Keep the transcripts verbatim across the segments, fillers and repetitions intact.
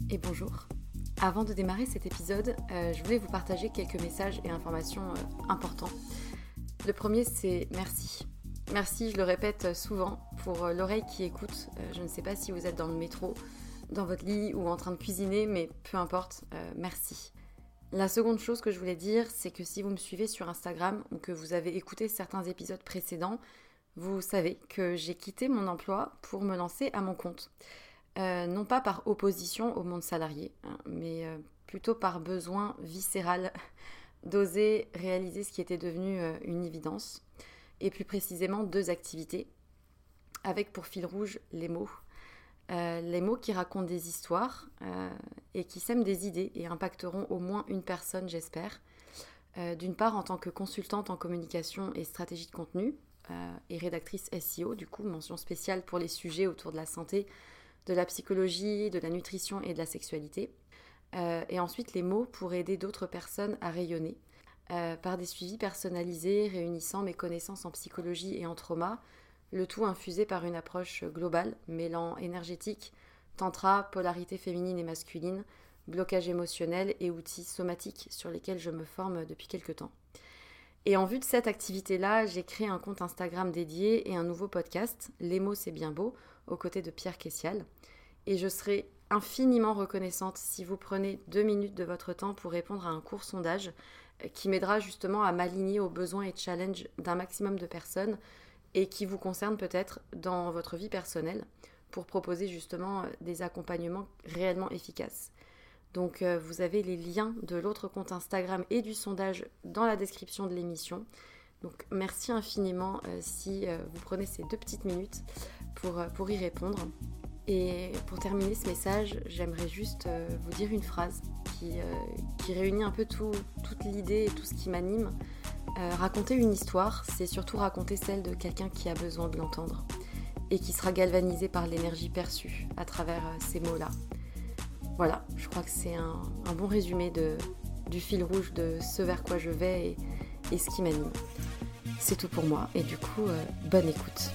et bonjour. Avant de démarrer cet épisode, euh, je voulais vous partager quelques messages et informations euh, importants. Le premier, c'est merci. Merci, je le répète souvent, pour euh, l'oreille qui écoute. Euh, je ne sais pas si vous êtes dans le métro, dans votre lit ou en train de cuisiner, mais peu importe, euh, merci. La seconde chose que je voulais dire, c'est que si vous me suivez sur Instagram ou que vous avez écouté certains épisodes précédents, vous savez que j'ai quitté mon emploi pour me lancer à mon compte. Euh, non pas par opposition au monde salarié, hein, mais euh, plutôt par besoin viscéral d'oser réaliser ce qui était devenu euh, une évidence, et plus précisément deux activités, avec pour fil rouge les mots. Euh, les mots qui racontent des histoires euh, et qui sèment des idées et impacteront au moins une personne, j'espère. Euh, d'une part, en tant que consultante en communication et stratégie de contenu, euh, et rédactrice S E O, du coup, mention spéciale pour les sujets autour de la santé, de la psychologie, de la nutrition et de la sexualité. Euh, et ensuite, les mots pour aider d'autres personnes à rayonner, euh, par des suivis personnalisés réunissant mes connaissances en psychologie et en trauma, le tout infusé par une approche globale, mêlant énergétique, tantra, polarité féminine et masculine, blocage émotionnel et outils somatiques sur lesquels je me forme depuis quelques temps. Et en vue de cette activité-là, j'ai créé un compte Instagram dédié et un nouveau podcast, Les mots c'est bien beau, aux côtés de Pierre Kessial. Et je serai infiniment reconnaissante si vous prenez deux minutes de votre temps pour répondre à un court sondage qui m'aidera justement à m'aligner aux besoins et challenges d'un maximum de personnes et qui vous concerne peut-être dans votre vie personnelle pour proposer justement des accompagnements réellement efficaces. Donc euh, vous avez les liens de l'autre compte Instagram et du sondage dans la description de l'émission. Donc merci infiniment euh, si euh, vous prenez ces deux petites minutes pour, euh, pour y répondre. Et pour terminer ce message, j'aimerais juste euh, vous dire une phrase qui, euh, qui réunit un peu tout, toute l'idée et tout ce qui m'anime. Euh, raconter une histoire, c'est surtout raconter celle de quelqu'un qui a besoin de l'entendre et qui sera galvanisé par l'énergie perçue à travers euh, ces mots-là. Voilà, je crois que c'est un, un bon résumé de, du fil rouge de ce vers quoi je vais et, et ce qui m'anime. C'est tout pour moi et du coup, euh, bonne écoute.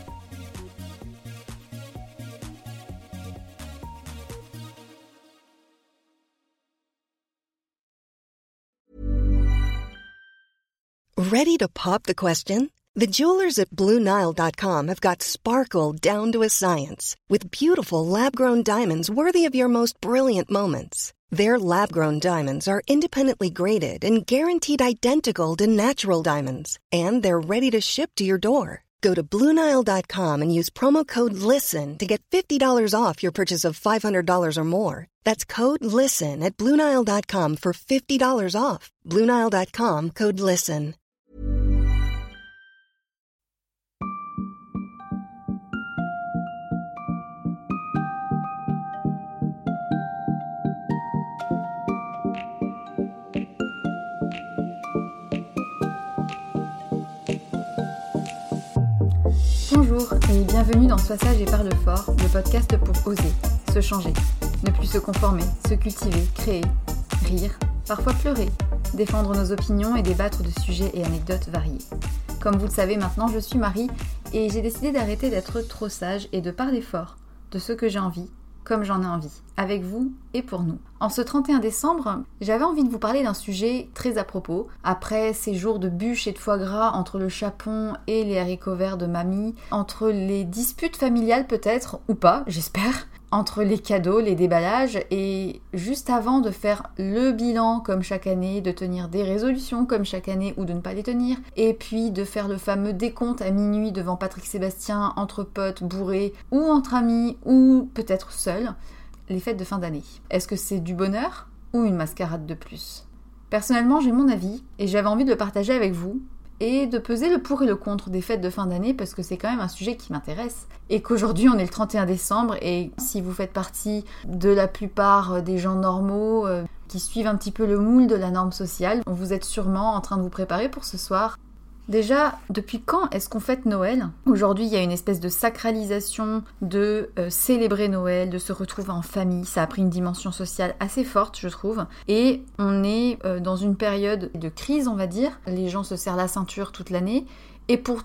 Ready to pop the question? The jewelers at Blue Nile dot com have got sparkle down to a science with beautiful lab-grown diamonds worthy of your most brilliant moments. Their lab-grown diamonds are independently graded and guaranteed identical to natural diamonds, and they're ready to ship to your door. Go to Blue Nile dot com and use promo code LISTEN to get fifty dollars off your purchase of five hundred dollars or more. That's code LISTEN at Blue Nile dot com for fifty dollars off. Blue Nile dot com, code LISTEN. Bonjour et bienvenue dans Sois sage et parle fort, le podcast pour oser, se changer, ne plus se conformer, se cultiver, créer, rire, parfois pleurer, défendre nos opinions et débattre de sujets et anecdotes variés. Comme vous le savez maintenant, je suis Marie et j'ai décidé d'arrêter d'être trop sage et de parler fort de ce que j'ai envie, comme j'en ai envie, avec vous et pour nous. En ce trente et un décembre, j'avais envie de vous parler d'un sujet très à propos. Après ces jours de bûches et de foie gras entre le chapon et les haricots verts de mamie, entre les disputes familiales peut-être, ou pas, j'espère, entre les cadeaux, les déballages, et juste avant de faire le bilan comme chaque année, de tenir des résolutions comme chaque année ou de ne pas les tenir, et puis de faire le fameux décompte à minuit devant Patrick Sébastien, entre potes, bourrés, ou entre amis, ou peut-être seuls, les fêtes de fin d'année. Est-ce que c'est du bonheur ou une mascarade de plus ? Personnellement, j'ai mon avis, et j'avais envie de le partager avec vous, et de peser le pour et le contre des fêtes de fin d'année parce que c'est quand même un sujet qui m'intéresse et qu'aujourd'hui on est le trente et un décembre et si vous faites partie de la plupart des gens normaux euh, qui suivent un petit peu le moule de la norme sociale, vous êtes sûrement en train de vous préparer pour ce soir. Déjà, depuis quand est-ce qu'on fête Noël ? Aujourd'hui, il y a une espèce de sacralisation de euh, célébrer Noël, de se retrouver en famille. Ça a pris une dimension sociale assez forte, je trouve. Et on est euh, dans une période de crise, on va dire. Les gens se serrent la ceinture toute l'année. Et pourtant,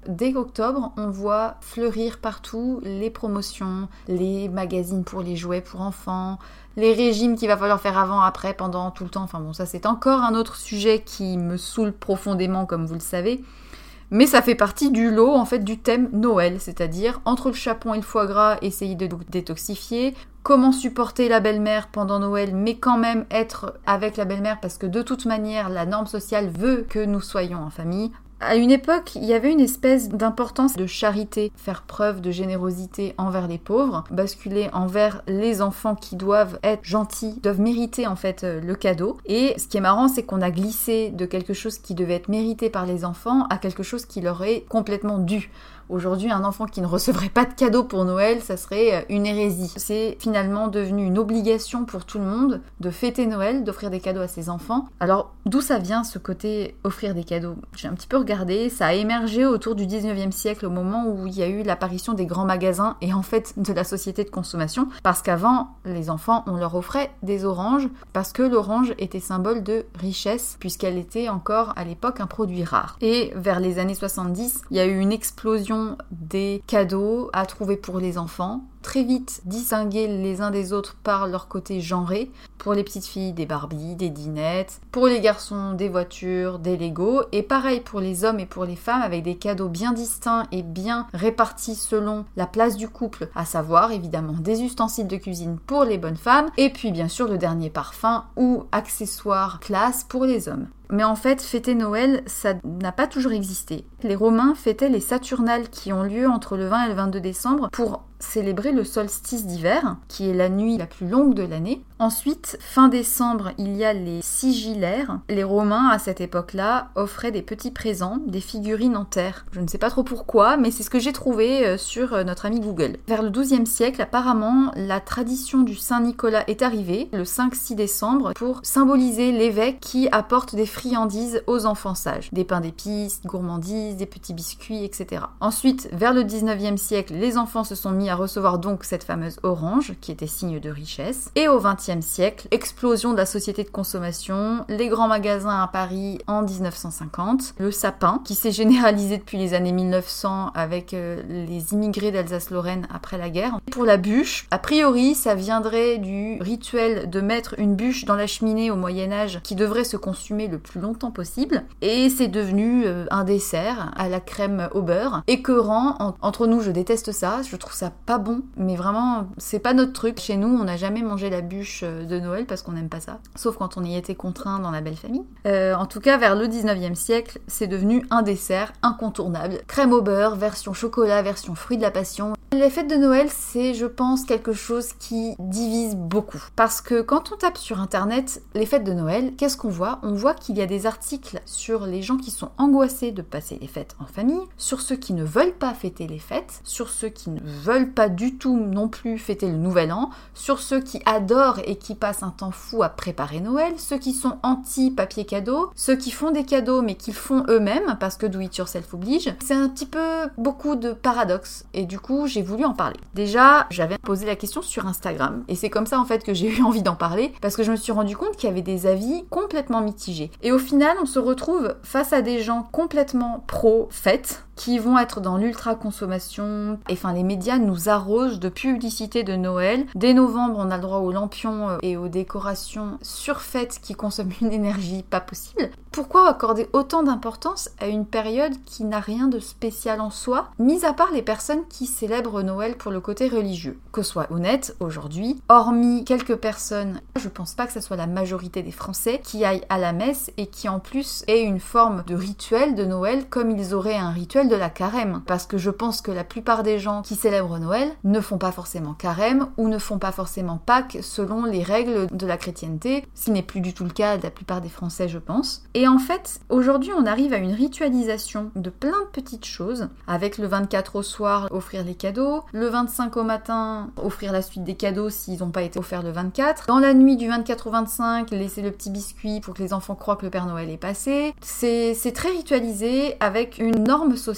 Dès octobre, on voit fleurir partout les promotions, les magazines pour les jouets pour enfants, les régimes qu'il va falloir faire avant, après, pendant, tout le temps. Enfin bon, ça c'est encore un autre sujet qui me saoule profondément, comme vous le savez. Mais ça fait partie du lot, en fait, du thème Noël, c'est-à-dire entre le chapon et le foie gras, essayer de détoxifier, comment supporter la belle-mère pendant Noël, mais quand même être avec la belle-mère, parce que de toute manière, la norme sociale veut que nous soyons en famille. À une époque, il y avait une espèce d'importance de charité, faire preuve de générosité envers les pauvres, basculer envers les enfants qui doivent être gentils, doivent mériter en fait le cadeau. Et ce qui est marrant, c'est qu'on a glissé de quelque chose qui devait être mérité par les enfants à quelque chose qui leur est complètement dû. Aujourd'hui, un enfant qui ne recevrait pas de cadeau pour Noël, ça serait une hérésie. C'est finalement devenu une obligation pour tout le monde de fêter Noël, d'offrir des cadeaux à ses enfants. Alors, d'où ça vient ce côté offrir des cadeaux ? J'ai un petit peu regardé, ça a émergé autour du dix-neuvième siècle, au moment où il y a eu l'apparition des grands magasins et en fait de la société de consommation. Parce qu'avant, les enfants, on leur offrait des oranges, parce que l'orange était symbole de richesse, puisqu'elle était encore à l'époque un produit rare. Et vers les années soixante-dix, il y a eu une explosion des cadeaux à trouver pour les enfants, très vite distingués les uns des autres par leur côté genré. Pour les petites filles, des Barbie, des dinettes. Pour les garçons, des voitures, des Lego. Et pareil pour les hommes et pour les femmes, avec des cadeaux bien distincts et bien répartis selon la place du couple, à savoir évidemment des ustensiles de cuisine pour les bonnes femmes, et puis bien sûr le dernier parfum ou accessoire classe pour les hommes. Mais en fait, fêter Noël, ça n'a pas toujours existé. Les Romains fêtaient les Saturnales qui ont lieu entre le vingt et le vingt-deux décembre pour célébrer le solstice d'hiver, qui est la nuit la plus longue de l'année. Ensuite, fin décembre, il y a les sigillaires. Les Romains, à cette époque-là, offraient des petits présents, des figurines en terre. Je ne sais pas trop pourquoi, mais c'est ce que j'ai trouvé sur notre ami Google. Vers le douzième siècle, apparemment, la tradition du Saint-Nicolas est arrivée, le cinq six décembre, pour symboliser l'évêque qui apporte des friandises aux enfants sages. Des pains d'épices, gourmandises, des petits biscuits, et cetera. Ensuite, vers le dix-neuvième siècle, les enfants se sont mis à recevoir donc cette fameuse orange, qui était signe de richesse. Et au vingtième siècle, explosion de la société de consommation, les grands magasins à Paris en dix-neuf cent cinquante, le sapin, qui s'est généralisé depuis les années mille neuf cents avec euh, les immigrés d'Alsace-Lorraine après la guerre. Pour la bûche, a priori, ça viendrait du rituel de mettre une bûche dans la cheminée au Moyen-Âge qui devrait se consumer le plus longtemps possible, et c'est devenu euh, un dessert à la crème au beurre, écœurant. En- entre nous, je déteste ça, je trouve ça pas bon, mais vraiment, c'est pas notre truc. Chez nous, on n'a jamais mangé la bûche de Noël parce qu'on n'aime pas ça, sauf quand on y était contraint dans la belle famille. Euh, en tout cas, vers le dix-neuvième siècle, c'est devenu un dessert incontournable. Crème au beurre, version chocolat, version fruit de la passion. Les fêtes de Noël, c'est, je pense, quelque chose qui divise beaucoup. Parce que quand on tape sur internet les fêtes de Noël, qu'est-ce qu'on voit ? On voit qu'il y a des articles sur les gens qui sont angoissés de passer les fêtes en famille, sur ceux qui ne veulent pas fêter les fêtes, sur ceux qui ne veulent pas du tout non plus fêter le nouvel an, sur ceux qui adorent et qui passent un temps fou à préparer Noël, ceux qui sont anti-papier cadeau, ceux qui font des cadeaux mais qui le font eux-mêmes parce que do it yourself oblige. C'est un petit peu beaucoup de paradoxes et du coup j'ai voulu en parler. Déjà, j'avais posé la question sur Instagram et c'est comme ça en fait que j'ai eu envie d'en parler parce que je me suis rendu compte qu'il y avait des avis complètement mitigés. Et au final, on se retrouve face à des gens complètement pro-fête qui vont être dans l'ultra-consommation. Et enfin, les médias nous arrosent de publicité de Noël. Dès novembre, on a le droit aux lampions et aux décorations surfaites qui consomment une énergie pas possible. Pourquoi accorder autant d'importance à une période qui n'a rien de spécial en soi, mis à part les personnes qui célèbrent Noël pour le côté religieux? Que soit honnête, aujourd'hui, hormis quelques personnes, je pense pas que ça soit la majorité des Français qui aillent à la messe et qui en plus aient une forme de rituel de Noël comme ils auraient un rituel de la carême. Parce que je pense que la plupart des gens qui célèbrent Noël ne font pas forcément carême ou ne font pas forcément Pâques selon les règles de la chrétienté, ce qui n'est plus du tout le cas de la plupart des Français, je pense. Et en fait, aujourd'hui, on arrive à une ritualisation de plein de petites choses, avec le vingt-quatre au soir, offrir les cadeaux, le vingt-cinq au matin, offrir la suite des cadeaux s'ils n'ont pas été offerts le vingt-quatre, dans la nuit du vingt-quatre au vingt-cinq, laisser le petit biscuit pour que les enfants croient que le Père Noël est passé. C'est, c'est très ritualisé, avec une norme sociale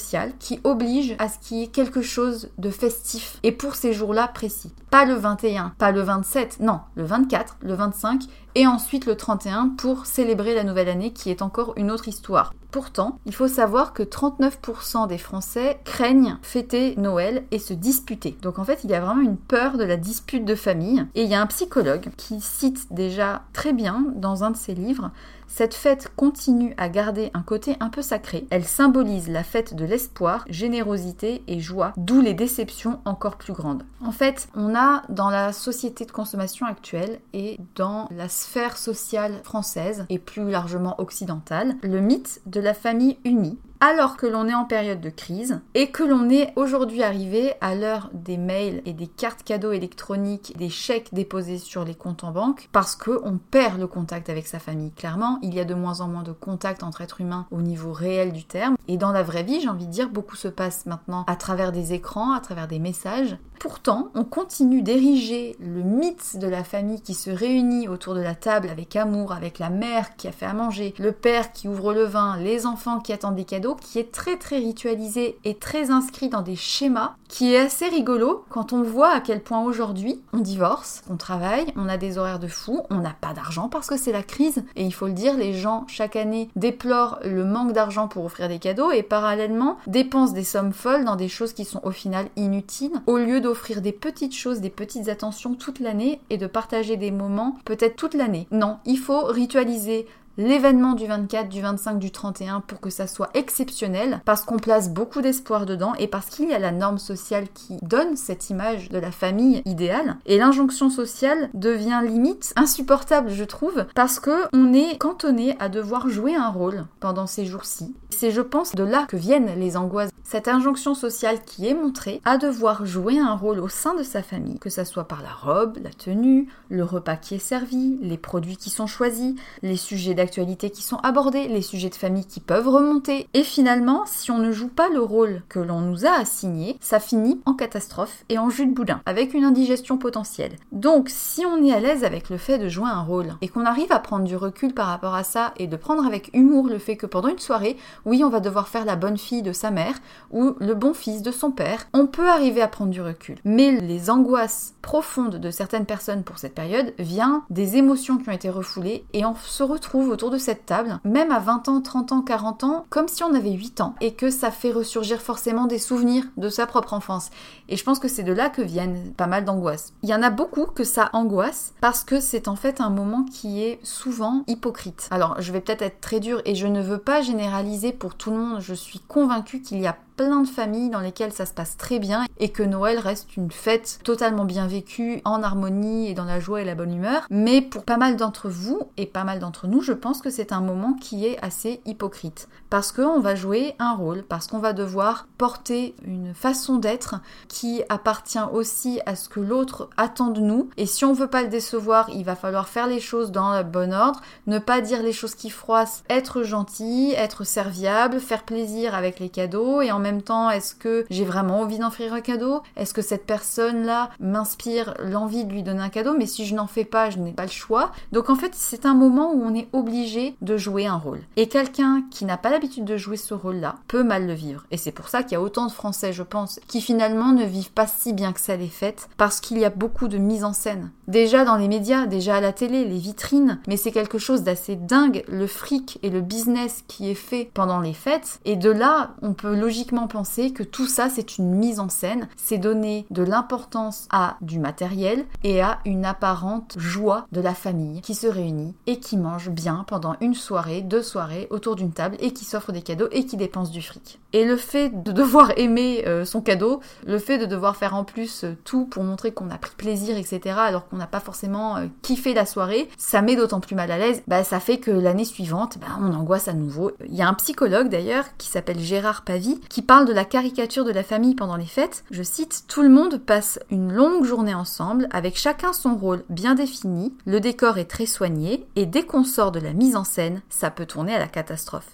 sociale qui oblige à ce qu'il y ait quelque chose de festif, et pour ces jours-là précis. Pas le vingt et un, pas le vingt-sept, non, le vingt-quatre, le vingt-cinq, et ensuite le trente et un pour célébrer la nouvelle année qui est encore une autre histoire. Pourtant, il faut savoir que trente-neuf pour cent des Français craignent fêter Noël et se disputer. Donc en fait, il y a vraiment une peur de la dispute de famille. Et il y a un psychologue qui cite déjà très bien dans un de ses livres: cette fête continue à garder un côté un peu sacré. Elle symbolise la fête de l'espoir, générosité et joie, d'où les déceptions encore plus grandes. En fait, on a dans la société de consommation actuelle et dans la sphère sociale française et plus largement occidentale, le mythe de la famille unie, alors que l'on est en période de crise et que l'on est aujourd'hui arrivé à l'heure des mails et des cartes cadeaux électroniques, des chèques déposés sur les comptes en banque, parce qu'on perd le contact avec sa famille. Clairement, il y a de moins en moins de contact entre êtres humains au niveau réel du terme. Et dans la vraie vie, j'ai envie de dire, beaucoup se passe maintenant à travers des écrans, à travers des messages. Pourtant, on continue d'ériger le mythe de la famille qui se réunit autour de la table avec amour, avec la mère qui a fait à manger, le père qui ouvre le vin, les enfants qui attendent des cadeaux, qui est très très ritualisé et très inscrit dans des schémas, qui est assez rigolo quand on voit à quel point aujourd'hui on divorce, on travaille, on a des horaires de fou, on n'a pas d'argent parce que c'est la crise, et il faut le dire, les gens chaque année déplorent le manque d'argent pour offrir des cadeaux et parallèlement dépensent des sommes folles dans des choses qui sont au final inutiles, au lieu d'offrir des petites choses, des petites attentions toute l'année et de partager des moments peut-être toute l'année. Non, il faut ritualiser l'événement du vingt-quatre, du vingt-cinq, du trente et un pour que ça soit exceptionnel, parce qu'on place beaucoup d'espoir dedans et parce qu'il y a la norme sociale qui donne cette image de la famille idéale, et l'injonction sociale devient limite insupportable, je trouve, parce que on est cantonné à devoir jouer un rôle pendant ces jours-ci. C'est, je pense, de là que viennent les angoisses. Cette injonction sociale qui est montrée à devoir jouer un rôle au sein de sa famille, que ça soit par la robe, la tenue, le repas qui est servi, les produits qui sont choisis, les sujets d'actualité qui sont abordés, les sujets de famille qui peuvent remonter. Et finalement, si on ne joue pas le rôle que l'on nous a assigné, ça finit en catastrophe et en jus de boudin, avec une indigestion potentielle. Donc, si on est à l'aise avec le fait de jouer un rôle, et qu'on arrive à prendre du recul par rapport à ça, et de prendre avec humour le fait que pendant une soirée, oui, on va devoir faire la bonne fille de sa mère, ou le bon fils de son père, on peut arriver à prendre du recul. Mais les angoisses profondes de certaines personnes pour cette période viennent des émotions qui ont été refoulées, et on se retrouve autour de cette table, même à vingt ans, trente ans, quarante ans, comme si on avait huit ans, et que ça fait ressurgir forcément des souvenirs de sa propre enfance. Et je pense que c'est de là que viennent pas mal d'angoisses. Il y en a beaucoup que ça angoisse, parce que c'est en fait un moment qui est souvent hypocrite. Alors, je vais peut-être être très dure, et je ne veux pas généraliser pour tout le monde, je suis convaincue qu'il y a plein de familles dans lesquelles ça se passe très bien et que Noël reste une fête totalement bien vécue, en harmonie et dans la joie et la bonne humeur. Mais pour pas mal d'entre vous et pas mal d'entre nous, je pense que c'est un moment qui est assez hypocrite. Parce qu'on va jouer un rôle, parce qu'on va devoir porter une façon d'être qui appartient aussi à ce que l'autre attend de nous. Et si on veut pas le décevoir, il va falloir faire les choses dans le bon ordre, ne pas dire les choses qui froissent, être gentil, être serviable, faire plaisir avec les cadeaux. Et en même temps, est-ce que j'ai vraiment envie d'offrir un cadeau? Est-ce que cette personne-là m'inspire l'envie de lui donner un cadeau? Mais si je n'en fais pas, je n'ai pas le choix. Donc en fait, c'est un moment où on est obligé de jouer un rôle. Et quelqu'un qui n'a pas l'habitude de jouer ce rôle-là peut mal le vivre. Et c'est pour ça qu'il y a autant de Français, je pense, qui finalement ne vivent pas si bien que ça les fêtes, parce qu'il y a beaucoup de mise en scène. Déjà dans les médias, déjà à la télé, les vitrines, mais c'est quelque chose d'assez dingue, le fric et le business qui est fait pendant les fêtes. Et de là, on peut logiquement penser que tout ça c'est une mise en scène, c'est donner de l'importance à du matériel et à une apparente joie de la famille qui se réunit et qui mange bien pendant une soirée, deux soirées autour d'une table et qui s'offre des cadeaux et qui dépense du fric. Et le fait de devoir aimer euh, son cadeau, le fait de devoir faire en plus euh, tout pour montrer qu'on a pris plaisir, et cetera, alors qu'on n'a pas forcément euh, kiffé la soirée, ça met d'autant plus mal à l'aise, bah ça fait que l'année suivante, bah, on angoisse à nouveau. Il y a un psychologue d'ailleurs qui s'appelle Gérard Pavie qui parle de la caricature de la famille pendant les fêtes. Je cite: « Tout le monde passe une longue journée ensemble, avec chacun son rôle bien défini, le décor est très soigné, et dès qu'on sort de la mise en scène, ça peut tourner à la catastrophe. » Et c'est vrai,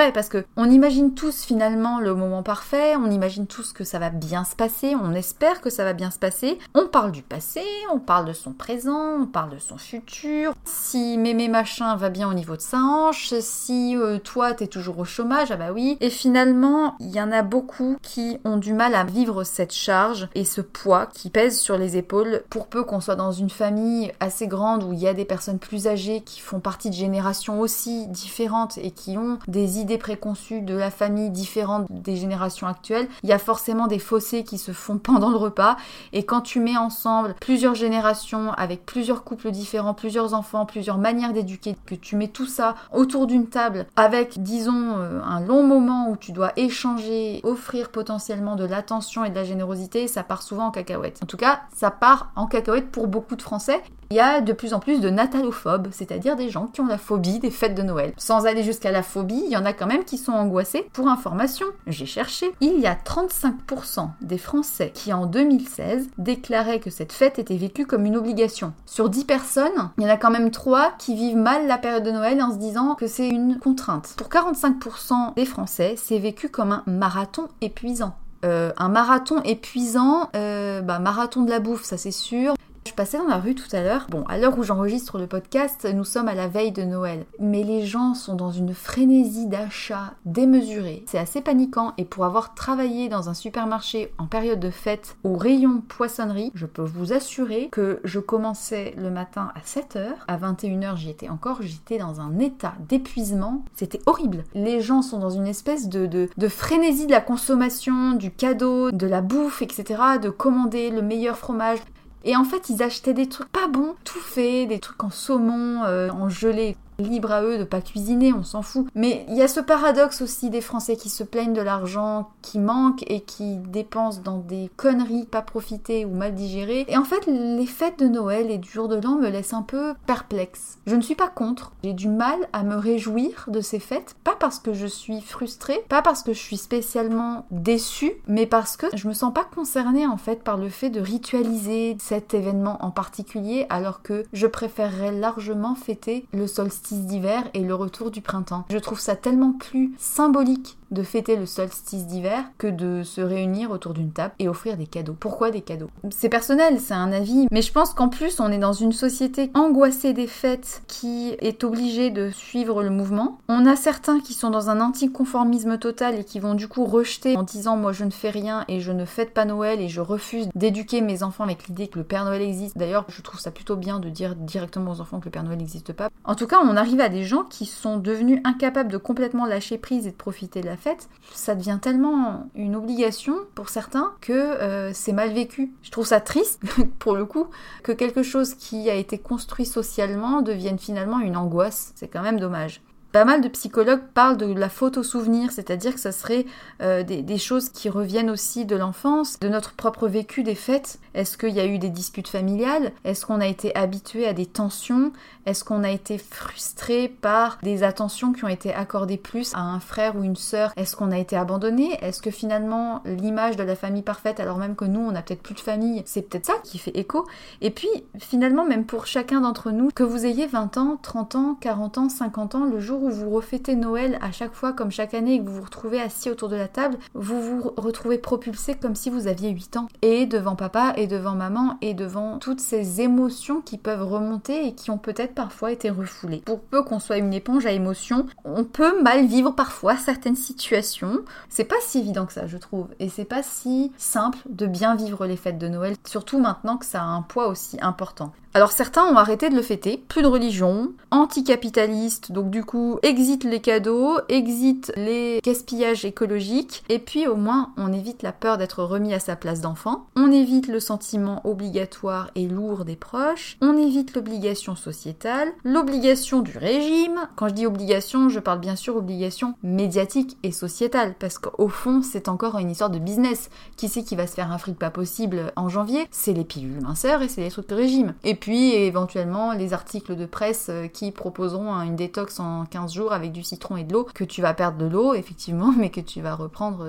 vrai, parce que on imagine tous finalement le moment parfait, on imagine tous que ça va bien se passer, on espère que ça va bien se passer. On parle du passé, on parle de son présent, on parle de son futur. Si mémé machin va bien au niveau de sa hanche, si euh, toi t'es toujours au chômage, ah bah oui. Et finalement, il y en a beaucoup qui ont du mal à vivre cette charge et ce poids qui pèse sur les épaules, pour peu qu'on soit dans une famille assez grande où il y a des personnes plus âgées qui font partie de générations aussi différentes et qui ont des idées préconçues de la famille différentes des générations actuelles. Il y a forcément des fossés qui se font pendant le repas, et quand tu mets ensemble plusieurs générations avec plusieurs couples différents, plusieurs enfants, plusieurs manières d'éduquer, que tu mets tout ça autour d'une table avec, disons, euh, un long moment où tu dois échanger, offrir potentiellement de l'attention et de la générosité, ça part souvent en cacahuète. En tout cas, ça part en cacahuète pour beaucoup de Français. Il y a de plus en plus de natalophobes, c'est-à-dire des gens qui ont la phobie des fêtes de Noël. Sans aller jusqu'à la phobie, il y en a quand même qui sont angoissés. Pour information, j'ai cherché, il y a trente-cinq pour cent des Français qui en deux mille seize déclaraient que cette fête était vécue comme une obligation. Sur dix personnes, il y en a quand même trois qui vivent mal la période de Noël en se disant que c'est une contrainte. Pour quarante-cinq pour cent des Français, c'est vécu comme un marathon épuisant. Euh, un marathon épuisant, euh, bah marathon de la bouffe, ça c'est sûr. Je passais dans la rue tout à l'heure. Bon, à l'heure où j'enregistre le podcast, nous sommes à la veille de Noël. Mais les gens sont dans une frénésie d'achat démesurée. C'est assez paniquant, et pour avoir travaillé dans un supermarché en période de fête au rayon poissonnerie, je peux vous assurer que je commençais le matin à sept heures. À vingt et une heures, j'y étais encore. J'étais dans un état d'épuisement. C'était horrible. Les gens sont dans une espèce de, de, de frénésie de la consommation, du cadeau, de la bouffe, et cetera. De commander le meilleur fromage. Et en fait, ils achetaient des trucs pas bons, tout faits, des trucs en saumon, euh, en gelée. Libre à eux de pas cuisiner, on s'en fout. Mais il y a ce paradoxe aussi des Français qui se plaignent de l'argent qui manque et qui dépensent dans des conneries pas profitées ou mal digérées. Et en fait, les fêtes de Noël et du jour de l'an me laissent un peu perplexe. Je ne suis pas contre. J'ai du mal à me réjouir de ces fêtes, pas parce que je suis frustrée, pas parce que je suis spécialement déçue, mais parce que je me sens pas concernée en fait par le fait de ritualiser cet événement en particulier, alors que je préférerais largement fêter le solstice d'hiver et le retour du printemps. Je trouve ça tellement plus symbolique de fêter le solstice d'hiver que de se réunir autour d'une table et offrir des cadeaux. Pourquoi des cadeaux ? C'est personnel, c'est un avis, mais je pense qu'en plus on est dans une société angoissée des fêtes qui est obligée de suivre le mouvement. On a certains qui sont dans un anticonformisme total et qui vont du coup rejeter en disant moi je ne fais rien et je ne fête pas Noël et je refuse d'éduquer mes enfants avec l'idée que le Père Noël existe. D'ailleurs, je trouve ça plutôt bien de dire directement aux enfants que le Père Noël n'existe pas. En tout cas, on arrive à des gens qui sont devenus incapables de complètement lâcher prise et de profiter de la fête. Ça devient tellement une obligation pour certains que euh, c'est mal vécu. Je trouve ça triste, pour le coup, que quelque chose qui a été construit socialement devienne finalement une angoisse. C'est quand même dommage. Pas mal de psychologues parlent de la faute au souvenir, c'est-à-dire que ça serait euh, des, des choses qui reviennent aussi de l'enfance, de notre propre vécu des fêtes. Est-ce qu'il y a eu des disputes familiales ? Est-ce qu'on a été habitué à des tensions ? Est-ce qu'on a été frustré par des attentions qui ont été accordées plus à un frère ou une sœur ? Est-ce qu'on a été abandonné ? Est-ce que finalement l'image de la famille parfaite, alors même que nous on n'a peut-être plus de famille, c'est peut-être ça qui fait écho ? Et puis finalement, même pour chacun d'entre nous, que vous ayez vingt ans, trente ans, quarante ans, cinquante ans, le jour où vous refêtez Noël à chaque fois comme chaque année et que vous vous retrouvez assis autour de la table, vous vous retrouvez propulsé comme si vous aviez huit ans. Et devant papa et devant maman et devant toutes ces émotions qui peuvent remonter et qui ont peut-être parfois été refoulées. Pour peu qu'on soit une éponge à émotions, on peut mal vivre parfois certaines situations. C'est pas si évident que ça, je trouve. Et c'est pas si simple de bien vivre les fêtes de Noël, surtout maintenant que ça a un poids aussi important. Alors certains ont arrêté de le fêter, plus de religion, anticapitaliste, donc du coup, exit les cadeaux, exit les gaspillages écologiques, et puis au moins on évite la peur d'être remis à sa place d'enfant, on évite le sentiment obligatoire et lourd des proches, on évite l'obligation sociétale, l'obligation du régime. Quand je dis obligation, je parle bien sûr obligation médiatique et sociétale, parce qu'au fond c'est encore une histoire de business. Qui c'est qui va se faire un fric pas possible en janvier ? C'est les pilules minceurs et c'est les trucs de régime. Et puis Puis éventuellement les articles de presse qui proposeront une détox en quinze jours avec du citron et de l'eau, que tu vas perdre de l'eau effectivement, mais que tu vas reprendre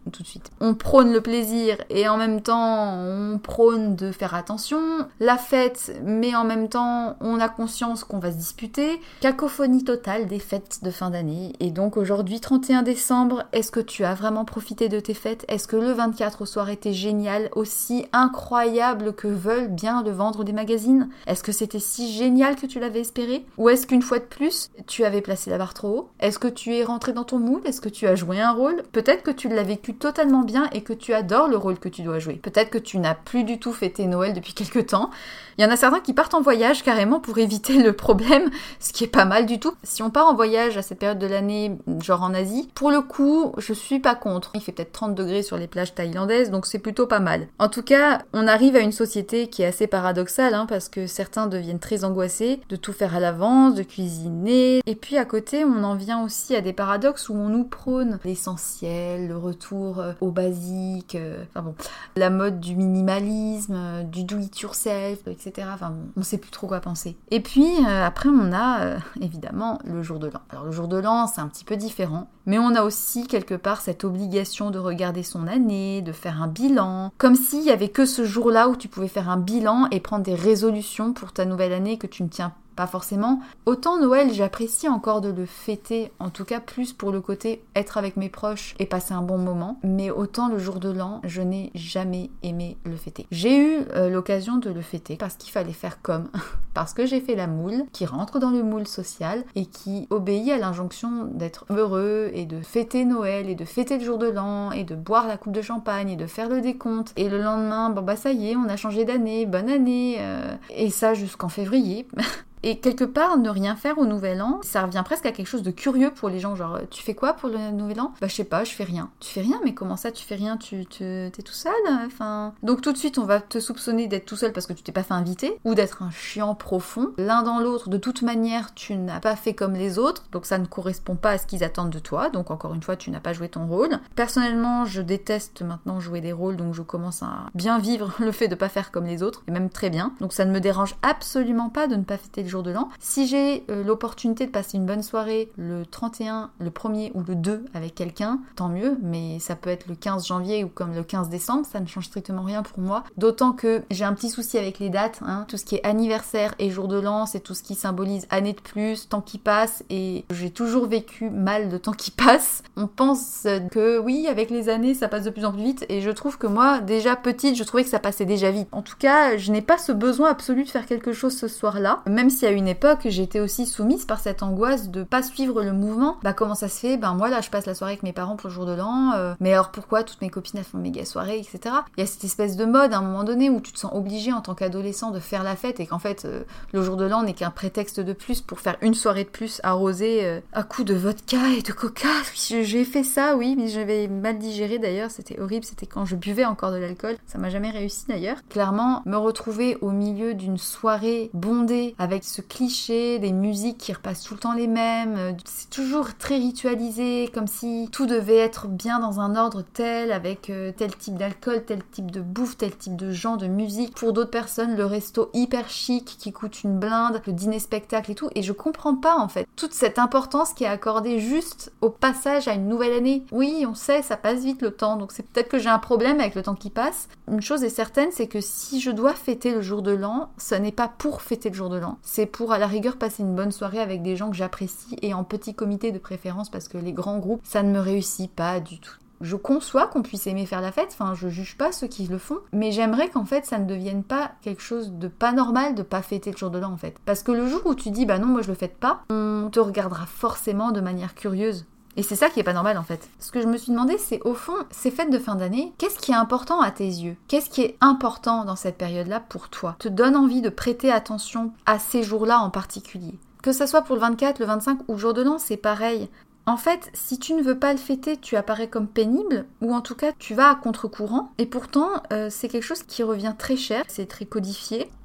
tout de suite. On prône le plaisir et en même temps on prône de faire attention. La fête, mais en même temps on a conscience qu'on va se disputer. Cacophonie totale des fêtes de fin d'année. Et donc aujourd'hui, trente et un décembre, est-ce que tu as vraiment profité de tes fêtes? Est-ce que le vingt-quatre au soir était génial, aussi incroyable que veulent bien le vendre des magazines? Est-ce que c'était si génial que tu l'avais espéré? Ou est-ce qu'une fois de plus, tu avais placé la barre trop haut? Est-ce que tu es rentré dans ton moule? Est-ce que tu as joué un rôle? Peut-être que tu l'as vécu totalement bien et que tu adores le rôle que tu dois jouer. Peut-être que tu n'as plus du tout fêté Noël depuis quelques temps. Il y en a certains qui partent en voyage carrément pour éviter le problème, ce qui est pas mal du tout. Si on part en voyage à cette période de l'année, genre en Asie, pour le coup, je suis pas contre. Il fait peut-être trente degrés sur les plages thaïlandaises, donc c'est plutôt pas mal. En tout cas, on arrive à une société qui est assez paradoxale, hein, parce que certains deviennent très angoissés de tout faire à l'avance, de cuisiner. Et puis à côté, on en vient aussi à des paradoxes où on nous prône l'essentiel, le retour au basique, euh, enfin bon, la mode du minimalisme, euh, du do it yourself, et cetera. Enfin bon, on sait plus trop quoi penser. Et puis euh, après, on a euh, évidemment le jour de l'an. Alors le jour de l'an, c'est un petit peu différent, mais on a aussi quelque part cette obligation de regarder son année, de faire un bilan, comme s'il y avait que ce jour-là où tu pouvais faire un bilan et prendre des résolutions pour ta nouvelle année que tu ne tiens pas forcément. Autant Noël, j'apprécie encore de le fêter, en tout cas plus pour le côté être avec mes proches et passer un bon moment, mais autant le jour de l'an, je n'ai jamais aimé le fêter. J'ai eu euh, l'occasion de le fêter parce qu'il fallait faire comme, parce que j'ai fait la moule, qui rentre dans le moule social et qui obéit à l'injonction d'être heureux et de fêter Noël et de fêter le jour de l'an et de boire la coupe de champagne et de faire le décompte. Et le lendemain, bon bah ça y est, on a changé d'année, bonne année, euh, et ça jusqu'en février. Et quelque part, ne rien faire au Nouvel An, ça revient presque à quelque chose de curieux pour les gens. Genre, tu fais quoi pour le Nouvel An? Bah je sais pas, je fais rien. Tu fais rien? Mais comment ça, tu fais rien? Tu te, t'es tout seul? Enfin, donc tout de suite, on va te soupçonner d'être tout seul parce que tu t'es pas fait inviter, ou d'être un chiant profond. L'un dans l'autre, de toute manière, tu n'as pas fait comme les autres, donc ça ne correspond pas à ce qu'ils attendent de toi. Donc encore une fois, tu n'as pas joué ton rôle. Personnellement, je déteste maintenant jouer des rôles, donc je commence à bien vivre le fait de pas faire comme les autres, et même très bien. Donc ça ne me dérange absolument pas de ne pas fêter le jour de l'an. Si j'ai euh, l'opportunité de passer une bonne soirée le trente et un, le premier ou le deux avec quelqu'un, tant mieux, mais ça peut être le quinze janvier ou comme le quinze décembre, ça ne change strictement rien pour moi. D'autant que j'ai un petit souci avec les dates, hein. Tout ce qui est anniversaire et jour de l'an, c'est tout ce qui symbolise année de plus, temps qui passe, et j'ai toujours vécu mal le temps qui passe. On pense que oui, avec les années, ça passe de plus en plus vite, et je trouve que moi, déjà petite, je trouvais que ça passait déjà vite. En tout cas, je n'ai pas ce besoin absolu de faire quelque chose ce soir-là, même si à une époque, j'étais aussi soumise par cette angoisse de pas suivre le mouvement. Bah comment ça se fait? Ben moi là, je passe la soirée avec mes parents pour le jour de l'an, euh, mais alors pourquoi toutes mes copines elles font méga soirée, et cetera. Il y a cette espèce de mode à un moment donné où tu te sens obligé en tant qu'adolescent de faire la fête et qu'en fait, euh, le jour de l'an n'est qu'un prétexte de plus pour faire une soirée de plus arrosée euh, à coups de vodka et de coca. J'ai fait ça, oui, mais j'avais mal digéré d'ailleurs, c'était horrible, c'était quand je buvais encore de l'alcool. Ça m'a jamais réussi d'ailleurs. Clairement, me retrouver au milieu d'une soirée bondée avec ce cliché, des musiques qui repassent tout le temps les mêmes, c'est toujours très ritualisé, comme si tout devait être bien dans un ordre tel, avec euh, tel type d'alcool, tel type de bouffe, tel type de genre de musique. Pour d'autres personnes, le resto hyper chic qui coûte une blinde, le dîner spectacle et tout, et je comprends pas en fait toute cette importance qui est accordée juste au passage à une nouvelle année. Oui, on sait, ça passe vite le temps, donc c'est peut-être que j'ai un problème avec le temps qui passe. Une chose est certaine, c'est que si je dois fêter le jour de l'an, ce n'est pas pour fêter le jour de l'an, c'est pour à la rigueur passer une bonne soirée avec des gens que j'apprécie et en petit comité de préférence, parce que les grands groupes, ça ne me réussit pas du tout. Je conçois qu'on puisse aimer faire la fête, enfin je juge pas ceux qui le font, mais j'aimerais qu'en fait ça ne devienne pas quelque chose de pas normal de pas fêter le jour de l'an en fait. Parce que le jour où tu dis bah non moi je le fête pas, on te regardera forcément de manière curieuse. Et c'est ça qui est pas normal en fait. Ce que je me suis demandé, c'est au fond, ces fêtes de fin d'année, qu'est-ce qui est important à tes yeux? Qu'est-ce qui est important dans cette période-là pour toi? Te donne envie de prêter attention à ces jours-là en particulier. Que ça soit pour le vingt-quatre, le vingt-cinq ou le jour de l'an, c'est pareil. En fait, si tu ne veux pas le fêter, tu apparais comme pénible, ou en tout cas tu vas à contre-courant, et pourtant euh, c'est quelque chose qui revient très cher, c'est très codifié.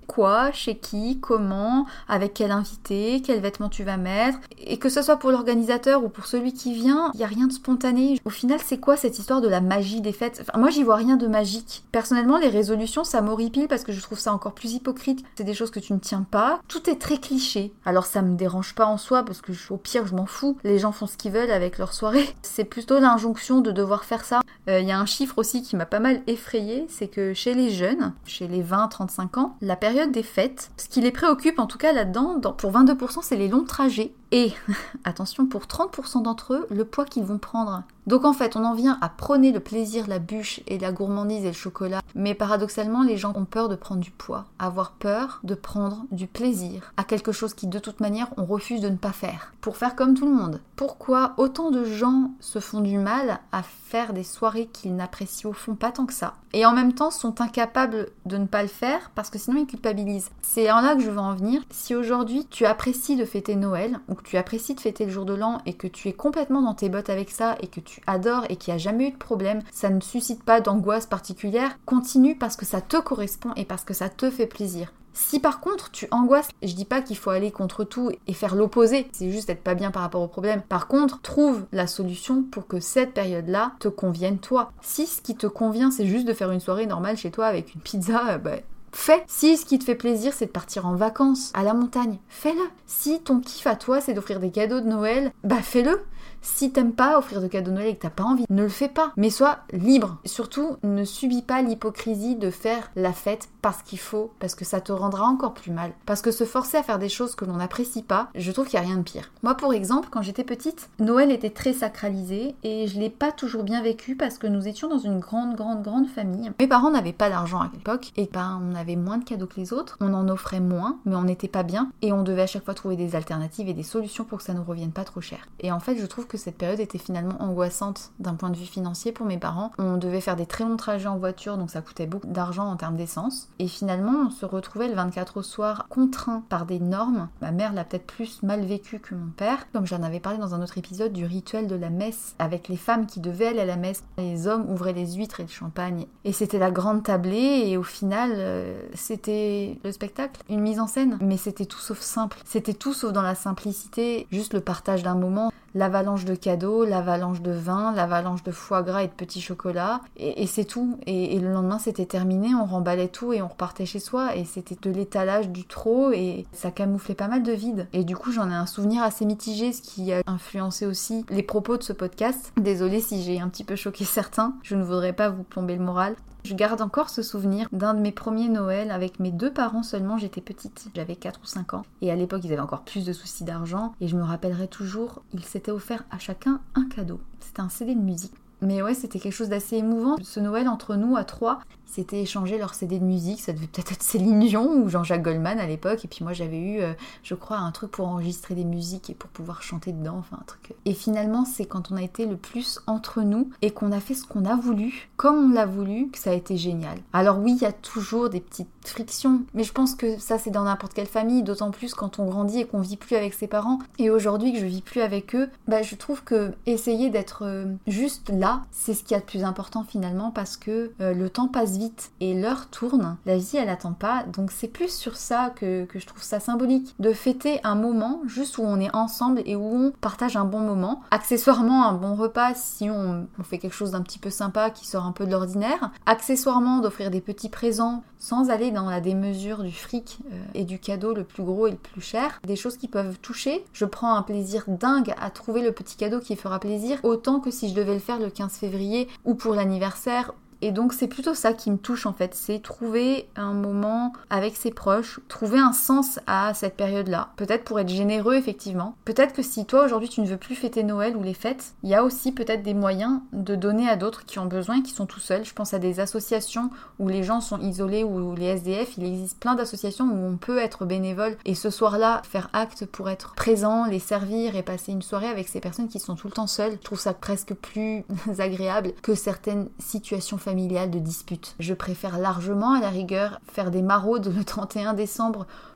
quoi, chez qui, comment, avec quel invité, quels vêtements tu vas mettre. Et que ce soit pour l'organisateur ou pour celui qui vient, il n'y a rien de spontané. Au final, c'est quoi cette histoire de la magie des fêtes? Enfin, moi, j'y vois rien de magique. Personnellement, les résolutions, ça m'horripile parce que je trouve ça encore plus hypocrite. C'est des choses que tu ne tiens pas. Tout est très cliché. Alors, ça me dérange pas en soi parce que au pire, je m'en fous. Les gens font ce qu'ils veulent avec leur soirée. C'est plutôt l'injonction de devoir faire ça. Il euh, y a un chiffre aussi qui m'a pas mal effrayée, c'est que chez les jeunes, chez les vingt à trente-cinq ans, la période des fêtes, ce qui les préoccupe en tout cas là-dedans, dans, pour vingt-deux pour cent, c'est les longs trajets. Et, attention, pour trente pour cent d'entre eux, le poids qu'ils vont prendre. Donc en fait, on en vient à prôner le plaisir, la bûche et la gourmandise et le chocolat. Mais paradoxalement, les gens ont peur de prendre du poids. Avoir peur de prendre du plaisir à quelque chose qui, de toute manière, on refuse de ne pas faire. Pour faire comme tout le monde. Pourquoi autant de gens se font du mal à faire des soirées qu'ils n'apprécient au fond pas tant que ça, et en même temps sont incapables de ne pas le faire parce que sinon ils culpabilisent. C'est en là que je veux en venir. Si aujourd'hui tu apprécies de fêter Noël, ou que tu apprécies de fêter le jour de l'an et que tu es complètement dans tes bottes avec ça et que tu adores et qu'il n'y a jamais eu de problème, ça ne suscite pas d'angoisse particulière, continue parce que ça te correspond et parce que ça te fait plaisir. Si par contre tu angoisses, je dis pas qu'il faut aller contre tout et faire l'opposé, c'est juste être pas bien par rapport au problème. Par contre, trouve la solution pour que cette période-là te convienne toi. Si ce qui te convient c'est juste de faire une soirée normale chez toi avec une pizza, bah fais. Si ce qui te fait plaisir c'est de partir en vacances à la montagne, fais-le. Si ton kiff à toi c'est d'offrir des cadeaux de Noël, bah fais-le. Si t'aimes pas offrir de cadeaux de Noël et que t'as pas envie, ne le fais pas. Mais sois libre. Surtout, ne subis pas l'hypocrisie de faire la fête parce qu'il faut, parce que ça te rendra encore plus mal. Parce que se forcer à faire des choses que l'on n'apprécie pas, je trouve qu'il n'y a rien de pire. Moi, pour exemple, quand j'étais petite, Noël était très sacralisé et je l'ai pas toujours bien vécu parce que nous étions dans une grande, grande, grande famille. Mes parents n'avaient pas d'argent à l'époque et ben on avait moins de cadeaux que les autres, on en offrait moins, mais on n'était pas bien et on devait à chaque fois trouver des alternatives et des solutions pour que ça nous revienne pas trop cher. Et en fait, je trouve que cette période était finalement angoissante d'un point de vue financier pour mes parents. On devait faire des très longs trajets en voiture, donc ça coûtait beaucoup d'argent en termes d'essence. Et finalement, on se retrouvait le vingt-quatre au soir contraint par des normes. Ma mère l'a peut-être plus mal vécu que mon père. Comme j'en avais parlé dans un autre épisode du rituel de la messe, avec les femmes qui devaient aller à la messe. Les hommes ouvraient les huîtres et le champagne. Et c'était la grande tablée, et au final, euh, c'était le spectacle, une mise en scène. Mais c'était tout sauf simple. C'était tout sauf dans la simplicité, juste le partage d'un moment. L'avalanche de cadeaux, l'avalanche de vin, l'avalanche de foie gras et de petits chocolats, et, et c'est tout. Et, et le lendemain c'était terminé, on remballait tout et on repartait chez soi, et c'était de l'étalage, du trop, et ça camouflait pas mal de vide. Et du coup j'en ai un souvenir assez mitigé, ce qui a influencé aussi les propos de ce podcast. Désolée si j'ai un petit peu choqué certains, je ne voudrais pas vous plomber le moral. Je garde encore ce souvenir d'un de mes premiers Noëls avec mes deux parents seulement, j'étais petite, j'avais quatre ou cinq ans. Et à l'époque, ils avaient encore plus de soucis d'argent. Et je me rappellerai toujours, ils s'étaient offerts à chacun un cadeau. C'était un C D de musique. Mais ouais, c'était quelque chose d'assez émouvant. Ce Noël, entre nous, à trois, ils s'étaient échangé leur C D de musique. Ça devait peut-être être Céline Dion ou Jean-Jacques Goldman à l'époque. Et puis moi, j'avais eu, euh, je crois, un truc pour enregistrer des musiques et pour pouvoir chanter dedans. Enfin, un truc. Et finalement, c'est quand on a été le plus entre nous et qu'on a fait ce qu'on a voulu, comme on l'a voulu, que ça a été génial. Alors oui, il y a toujours des petites frictions. Mais je pense que ça, c'est dans n'importe quelle famille. D'autant plus quand on grandit et qu'on vit plus avec ses parents. Et aujourd'hui que je vis plus avec eux, bah, je trouve que essayer d'être euh, juste là, c'est ce qu'il y a de plus important finalement, parce que euh, le temps passe vite et l'heure tourne, la vie elle attend pas, donc c'est plus sur ça que, que je trouve ça symbolique, de fêter un moment juste où on est ensemble et où on partage un bon moment, accessoirement un bon repas si on, on fait quelque chose d'un petit peu sympa qui sort un peu de l'ordinaire, accessoirement d'offrir des petits présents sans aller dans la démesure du fric euh, et du cadeau le plus gros et le plus cher, des choses qui peuvent toucher. Je prends un plaisir dingue à trouver le petit cadeau qui fera plaisir, autant que si je devais le faire le quinze février ou pour l'anniversaire. Et donc c'est plutôt ça qui me touche en fait, c'est trouver un moment avec ses proches, trouver un sens à cette période-là. Peut-être pour être généreux effectivement. Peut-être que si toi aujourd'hui tu ne veux plus fêter Noël ou les fêtes, il y a aussi peut-être des moyens de donner à d'autres qui ont besoin et qui sont tout seuls. Je pense à des associations où les gens sont isolés ou les S D F. Il existe plein d'associations où on peut être bénévole et ce soir-là faire acte pour être présent, les servir et passer une soirée avec ces personnes qui sont tout le temps seules. Je trouve ça presque plus agréable que certaines situations familiales familiale de dispute. Je préfère largement, à la rigueur, faire des maraudes le trente et un décembre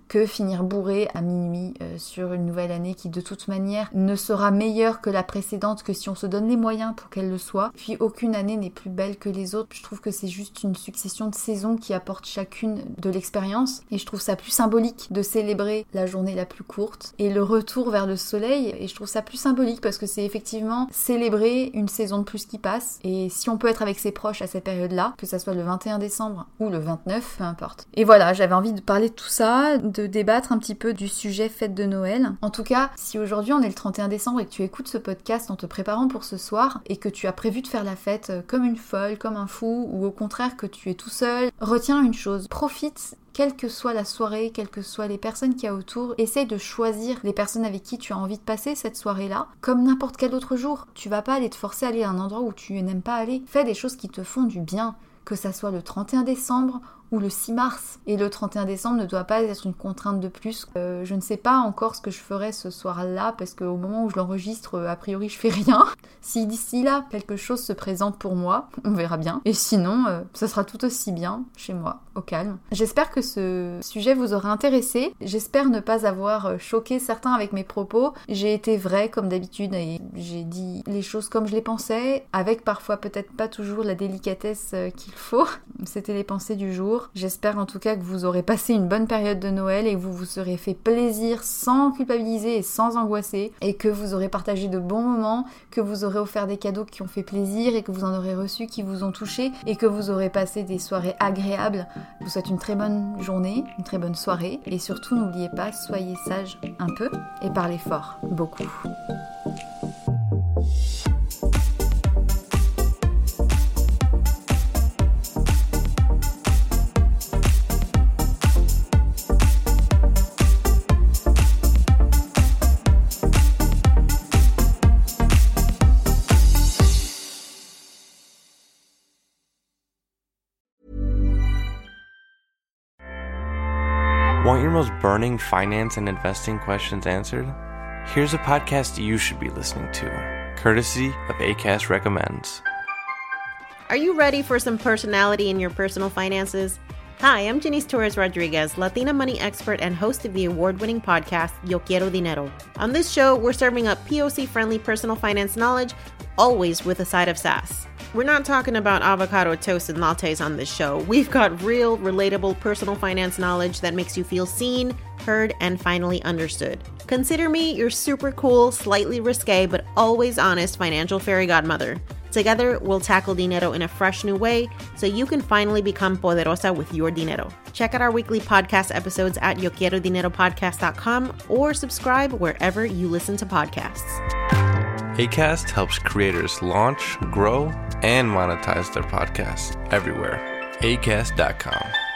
que finir bourré à minuit euh, sur une nouvelle année qui de toute manière ne sera meilleure que la précédente que si on se donne les moyens pour qu'elle le soit. Puis aucune année n'est plus belle que les autres. Je trouve que c'est juste une succession de saisons qui apportent chacune de l'expérience et je trouve ça plus symbolique de célébrer la journée la plus courte et le retour vers le soleil, et je trouve ça plus symbolique parce que c'est effectivement célébrer une saison de plus qui passe, et si on peut être avec ses proches à cette période-là, que ça soit le vingt et un décembre ou le vingt-neuf, peu importe. Et voilà, j'avais envie de parler de tout ça, de débattre un petit peu du sujet fête de Noël. En tout cas, si aujourd'hui on est le trente et un décembre et que tu écoutes ce podcast en te préparant pour ce soir et que tu as prévu de faire la fête comme une folle, comme un fou, ou au contraire que tu es tout seul, retiens une chose, profite. Quelle que soit la soirée, quelles que soient les personnes qu'il y a autour, essaye de choisir les personnes avec qui tu as envie de passer cette soirée-là, comme n'importe quel autre jour. Tu vas pas aller te forcer à aller à un endroit où tu n'aimes pas aller. Fais des choses qui te font du bien, que ça soit le trente et un décembre ou le six mars. Et le trente et un décembre ne doit pas être une contrainte de plus. Euh, je ne sais pas encore ce que je ferai ce soir-là, parce qu'au moment où je l'enregistre, a priori je fais rien. Si d'ici là, quelque chose se présente pour moi, on verra bien. Et sinon, euh, ça sera tout aussi bien chez moi, au calme. J'espère que ce sujet vous aura intéressé. J'espère ne pas avoir choqué certains avec mes propos. J'ai été vraie comme d'habitude et j'ai dit les choses comme je les pensais, avec parfois peut-être pas toujours la délicatesse qu'il faut. C'était les pensées du jour. J'espère en tout cas que vous aurez passé une bonne période de Noël et que vous vous serez fait plaisir sans culpabiliser et sans angoisser, et que vous aurez partagé de bons moments, que vous aurez offert des cadeaux qui ont fait plaisir et que vous en aurez reçu qui vous ont touché, et que vous aurez passé des soirées agréables. Je vous souhaite une très bonne journée, une très bonne soirée, et surtout n'oubliez pas, soyez sages un peu et parlez fort, beaucoup. Want your most burning finance and investing questions answered? Here's a podcast you should be listening to, courtesy of Acast Recommends. Are you ready for some personality in your personal finances? Hi, I'm Janice Torres Rodriguez, Latina money expert and host of the award-winning podcast, Yo Quiero Dinero. On this show, we're serving up P O C-friendly personal finance knowledge, always with a side of sass. We're not talking about avocado toast and lattes on this show. We've got real, relatable personal finance knowledge that makes you feel seen, heard, and finally understood. Consider me your super cool, slightly risque, but always honest financial fairy godmother. Together, we'll tackle dinero in a fresh new way so you can finally become poderosa with your dinero. Check out our weekly podcast episodes at yo quiero dinero podcast dot com or subscribe wherever you listen to podcasts. Acast helps creators launch, grow, and monetize their podcasts everywhere. acast dot com.